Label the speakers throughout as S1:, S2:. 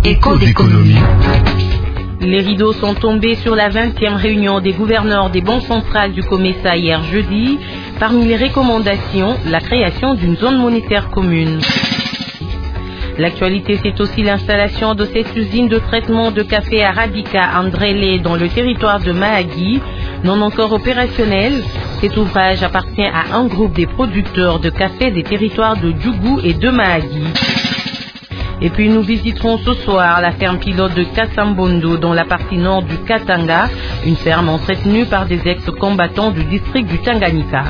S1: Écho d'économie.
S2: Les rideaux sont tombés sur la 20e réunion des gouverneurs des banques centrales du COMESA hier jeudi. Parmi les recommandations, la création d'une zone monétaire commune. L'actualité, c'est aussi l'installation de cette usine de traitement de café arabica Andrélé dans le territoire de Mahagi. Non encore opérationnel, cet ouvrage appartient à un groupe des producteurs de café des territoires de Djougou et de Mahagi. Et puis nous visiterons ce soir la ferme pilote de Kassambondo dans la partie nord du Katanga, une ferme entretenue par des ex-combattants du district du Tanganyika.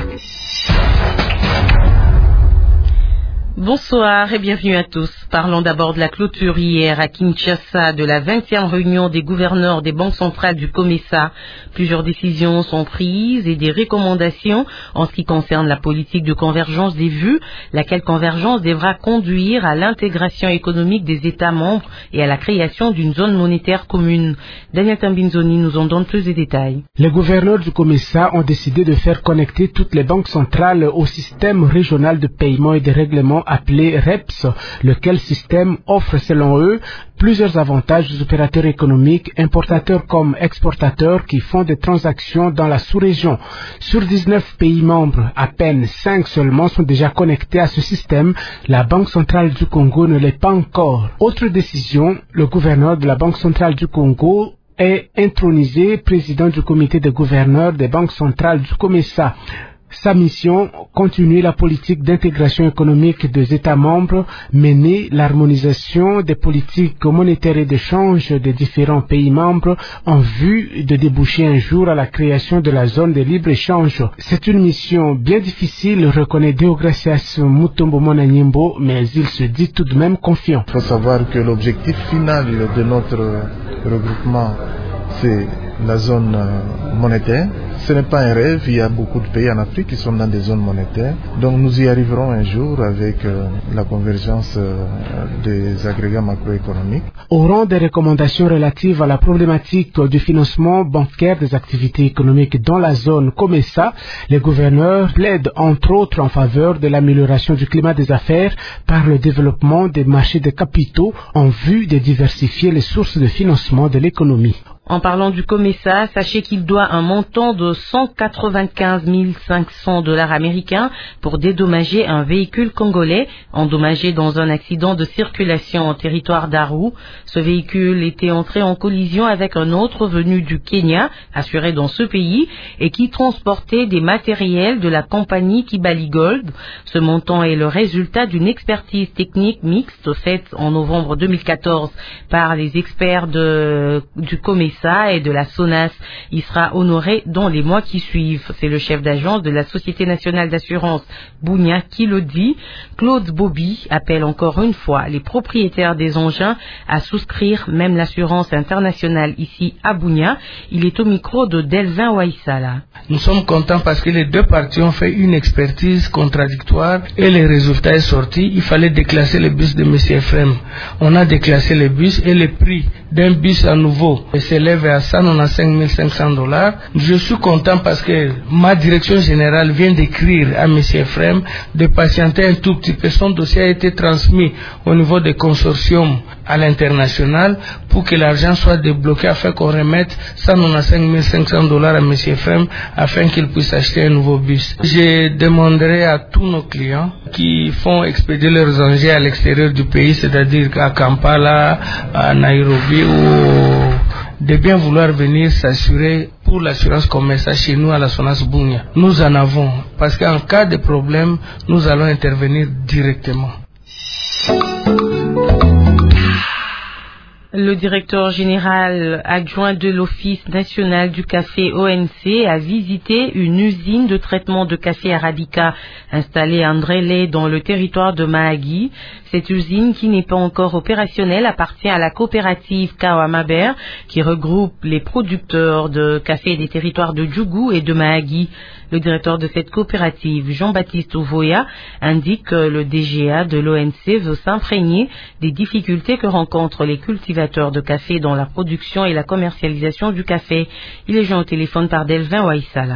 S2: Bonsoir et bienvenue à tous. Parlons d'abord de la clôture hier à Kinshasa de la 20e réunion des gouverneurs des banques centrales du COMESA. Plusieurs décisions sont prises et des recommandations en ce qui concerne la politique de convergence des vues, laquelle convergence devra conduire à l'intégration économique des États membres et à la création d'une zone monétaire commune. Daniel Tambinzoni nous en donne plus de détails.
S3: Les gouverneurs du COMESA ont décidé de faire connecter toutes les banques centrales au système régional de paiement et de règlement appelé REPS, lequel système offre selon eux plusieurs avantages aux opérateurs économiques, importateurs comme exportateurs qui font des transactions dans la sous-région. Sur 19 pays membres, à peine 5 seulement sont déjà connectés à ce système. La Banque centrale du Congo ne l'est pas encore. Autre décision, le gouverneur de la Banque centrale du Congo est intronisé président du comité des gouverneurs des banques centrales du COMESA. Sa mission, continuer la politique d'intégration économique des États membres, mener l'harmonisation des politiques monétaires et d'échange des différents pays membres en vue de déboucher un jour à la création de la zone de libre-échange. C'est une mission bien difficile, reconnaît Deogracias Mutombo Monanyimbo, mais il se dit tout de même confiant.
S4: Il faut savoir que l'objectif final de notre regroupement, c'est la zone monétaire. Ce n'est pas un rêve, il y a beaucoup de pays en Afrique qui sont dans des zones monétaires. Donc nous y arriverons un jour avec la convergence des agrégats macroéconomiques.
S3: Au rang des recommandations relatives à la problématique du financement bancaire des activités économiques dans la zone COMESA, les gouverneurs plaident entre autres en faveur de l'amélioration du climat des affaires par le développement des marchés de capitaux en vue de diversifier les sources de financement de l'économie.
S2: En parlant du COMESA, sachez qu'il doit un montant de 195 500 $ américains pour dédommager un véhicule congolais endommagé dans un accident de circulation en territoire d'Aru. Ce véhicule était entré en collision avec un autre venu du Kenya, assuré dans ce pays, et qui transportait des matériels de la compagnie Kibali Gold. Ce montant est le résultat d'une expertise technique mixte faite en novembre 2014 par les experts du COMESA et de la SONAS. Il sera honoré dans les mois qui suivent. C'est le chef d'agence de la Société nationale d'assurance Bunia qui le dit. Claude Bobby appelle encore une fois les propriétaires des engins à souscrire même l'assurance internationale ici à Bunia. Il est au micro de Delvin Waïsala.
S5: Nous sommes contents parce que les deux parties ont fait une expertise contradictoire et le résultat est sorti. Il fallait déclasser les bus de M. Ephraim. On a déclassé les bus et le prix d'un bus à nouveau s'élève à 195 500 $. Je suis content parce que ma direction générale vient d'écrire à M. Ephraim de patienter un tout petit peu. Son dossier a été transmis au niveau des consortiums à l'international pour que l'argent soit débloqué afin qu'on remette 195 500 $ à M. Ephraim afin qu'il puisse acheter un nouveau bus. Je demanderai à tous nos clients qui font expédier leurs engins à l'extérieur du pays, c'est-à-dire à Kampala, à Nairobi de bien vouloir venir s'assurer pour l'assurance COMESA chez nous à la SONAS Bunia. Nous en avons, parce qu'en cas de problème, nous allons intervenir directement.
S2: Le directeur général adjoint de l'Office national du café ONC a visité une usine de traitement de café arabica installée à Andrélé dans le territoire de Mahagi. Cette usine, qui n'est pas encore opérationnelle, appartient à la coopérative Kawamaber, qui regroupe les producteurs de café des territoires de Djougou et de Mahagi. Le directeur de cette coopérative, Jean-Baptiste Ouvoya, indique que le DGA de l'ONC veut s'imprégner des difficultés que rencontrent les cultivateurs de café dans la production et la commercialisation du café. Il est joint au téléphone par Delvin Waïsala.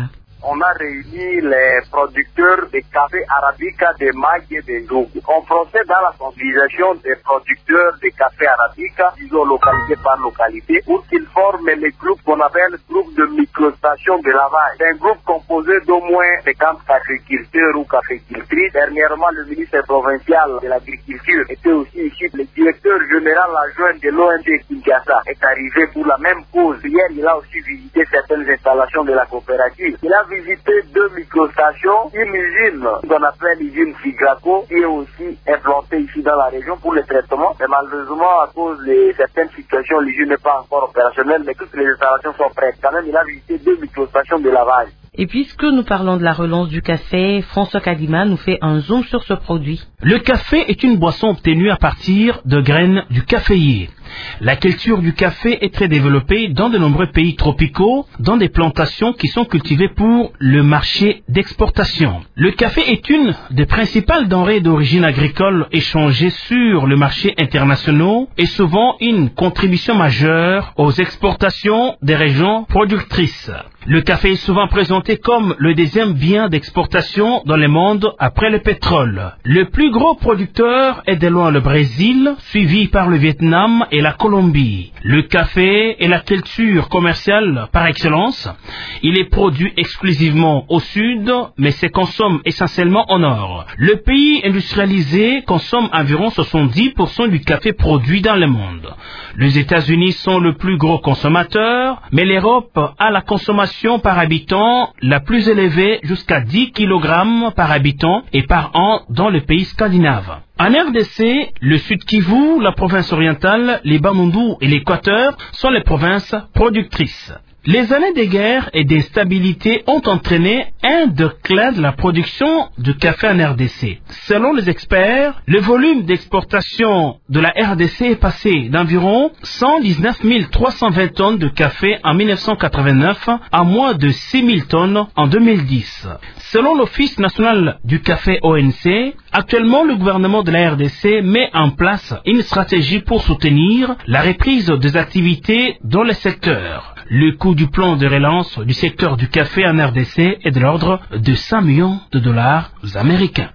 S1: on a réuni les producteurs de café arabica, de Magui et de Ndougou. On procède à la sensibilisation des producteurs de café arabica, disons localité par localité, pour qu'ils forment les groupes qu'on appelle groupe de microstation de lavage. C'est un groupe composé d'au moins 50 caféculteurs ou cafécultrices. Dernièrement, le ministre provincial de l'agriculture était aussi ici. Le directeur général adjoint de l'ONG Kinshasa est arrivé pour la même cause. Hier, il a aussi visité certaines installations de la coopérative. Il a visité 2 microstations, une usine qu'on appelle l'usine Figraco, qui est aussi implantée ici dans la région pour le traitement. Mais malheureusement, à cause de certaines situations, l'usine n'est pas encore opérationnelle, mais toutes les installations sont prêtes. Quand même, il a visité 2 microstations de lavage.
S2: Et puisque nous parlons de la relance du café, François Kadima nous fait un zoom sur ce produit.
S6: Le café est une boisson obtenue à partir de graines du caféier. La culture du café est très développée dans de nombreux pays tropicaux, dans des plantations qui sont cultivées pour le marché d'exportation. Le café est une des principales denrées d'origine agricole échangées sur le marché international et souvent une contribution majeure aux exportations des régions productrices. Le café est souvent présenté comme le deuxième bien d'exportation dans le monde après le pétrole. Le plus gros producteur est de loin le Brésil, suivi par le Vietnam et la Colombie. Le café est la culture commerciale par excellence. Il est produit exclusivement au sud, mais se consomme essentiellement au nord. Le pays industrialisé consomme environ 70% du café produit dans le monde. Les États-Unis sont le plus gros consommateur, mais l'Europe a la consommation par habitant la plus élevée jusqu'à 10 kg par habitant et par an dans les pays scandinaves. En RDC, le Sud Kivu, la province orientale, les Bandundu et l'Équateur sont les provinces productrices. Les années de guerre et d'instabilité ont entraîné un déclin de la production de café en RDC. Selon les experts, le volume d'exportation de la RDC est passé d'environ 119 320 tonnes de café en 1989 à moins de 6 000 tonnes en 2010. Selon l'Office national du café ONC, actuellement le gouvernement de la RDC met en place une stratégie pour soutenir la reprise des activités dans le secteur. Le coût du plan de relance du secteur du café en RDC est de l'ordre de 100 millions de dollars américains.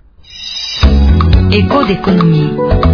S7: Écho d'économie.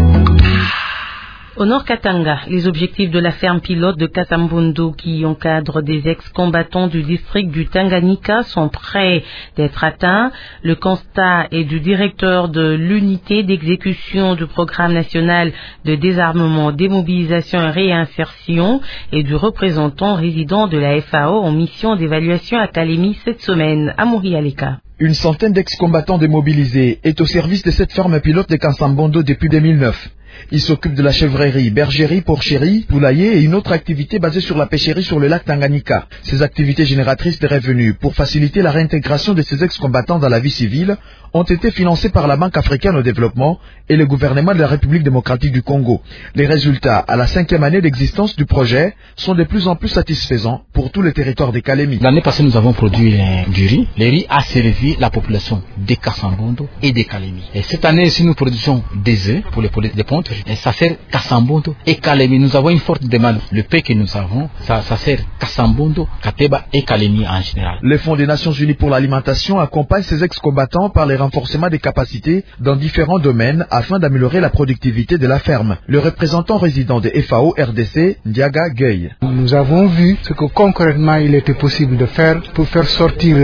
S2: Au Nord Katanga, les objectifs de la ferme pilote de Kasambundu qui encadre des ex-combattants du district du Tanganyika sont prêts d'être atteints. Le constat est du directeur de l'unité d'exécution du programme national de désarmement, démobilisation et réinsertion et du représentant résident de la FAO en mission d'évaluation à Kalemi cette semaine. Amouri Aleka.
S8: Une centaine d'ex-combattants démobilisés est au service de cette ferme pilote de Kasambundu depuis 2009. Il s'occupe de la chèvrerie, bergerie, porcherie, poulailler et une autre activité basée sur la pêcherie sur le lac Tanganyika. Ces activités génératrices de revenus pour faciliter la réintégration de ces ex-combattants dans la vie civile ont été financées par la Banque africaine au développement et le gouvernement de la République démocratique du Congo. Les résultats, à la 5e année d'existence du projet, sont de plus en plus satisfaisants pour tout le territoire de Kalemi.
S9: L'année passée, nous avons produit du riz. Le riz a servi la population de Kasambundu et de Kalemi. Et cette année, si nous produisons des œufs pour les pontes, et ça sert Kasambundu et Kalemi. Nous avons une forte demande. Le pain que nous avons, ça sert Kasambundu, Kateba et Kalemi en général.
S8: Le Fonds des Nations Unies pour l'alimentation accompagne ces ex-combattants par les renforcements des capacités dans différents domaines afin d'améliorer la productivité de la ferme. Le représentant résident de FAO RDC, Ndiaga Gueye.
S3: Nous avons vu ce que concrètement il était possible de faire pour faire sortir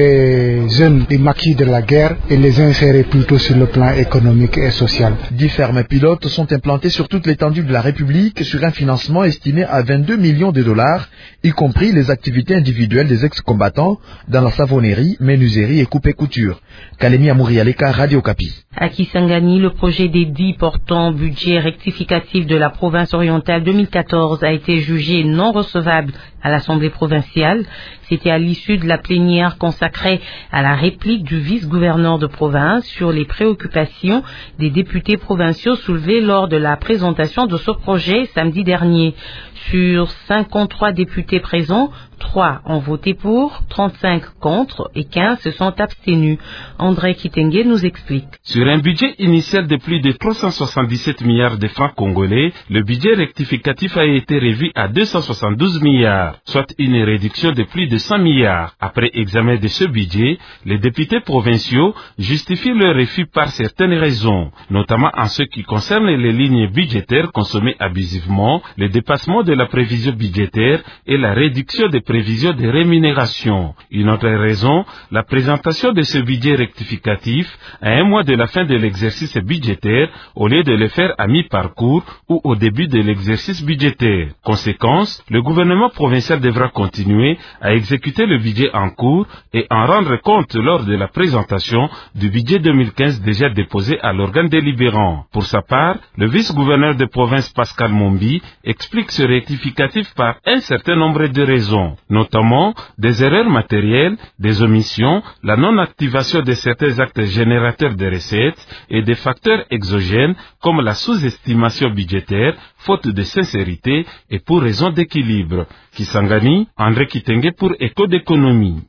S3: les jeunes des maquis de la guerre et les insérer plutôt sur le plan économique et social.
S8: 10 fermes pilotes sont implantées sur toute l'étendue de la République sur un financement estimé à 22 millions de dollars, y compris les activités individuelles des ex-combattants dans la savonnerie, menuiserie et coupe-couture. Kalemi Amouri Aleka, Radio Kapi.
S2: À Kisangani, le projet des 10 portant budget rectificatif de la province orientale 2014 a été jugé non recevable à l'Assemblée provinciale. C'était à l'issue de la plénière consacrée à la réplique du vice-gouverneur de province sur les préoccupations des députés provinciaux soulevées lors de la présentation de ce projet samedi dernier. Sur 53 députés présents, 3 ont voté pour, 35 contre et 15 se sont abstenus. André Kitenge nous explique.
S10: Sur un budget initial de plus de 377 milliards de francs congolais, le budget rectificatif a été revu à 272 milliards, soit une réduction de plus de 100 milliards. Après examen de ce budget, les députés provinciaux justifient leur refus par certaines raisons, notamment en ce qui concerne les lignes budgétaires consommées abusivement, le dépassement de la prévision budgétaire et la réduction des prévisions de rémunération. Une autre raison, la présentation de ce budget rectificatif à un mois de la fin de l'exercice budgétaire au lieu de le faire à mi-parcours ou au début de l'exercice budgétaire. Conséquence, le gouvernement provincial devra continuer à exécuter le budget en cours et en rendre compte lors de la présentation du budget 2015 déjà déposé à l'organe délibérant. Pour sa part, le vice-gouverneur de province Pascal Mombi explique ce rectificatif par un certain nombre de raisons, notamment des erreurs matérielles, des omissions, la non-activation de certains actes générateurs de recettes et des facteurs exogènes comme la sous-estimation budgétaire, faute de sincérité et pour raison d'équilibre. Kisangani, André Kitenge pour Éco d'économie.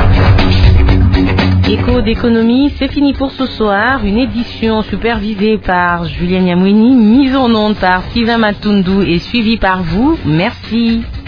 S2: Éco d'économie, c'est fini pour ce soir. Une édition supervisée par Julien Niamouini, mise en onde par Sylvain Matundu et suivie par vous. Merci.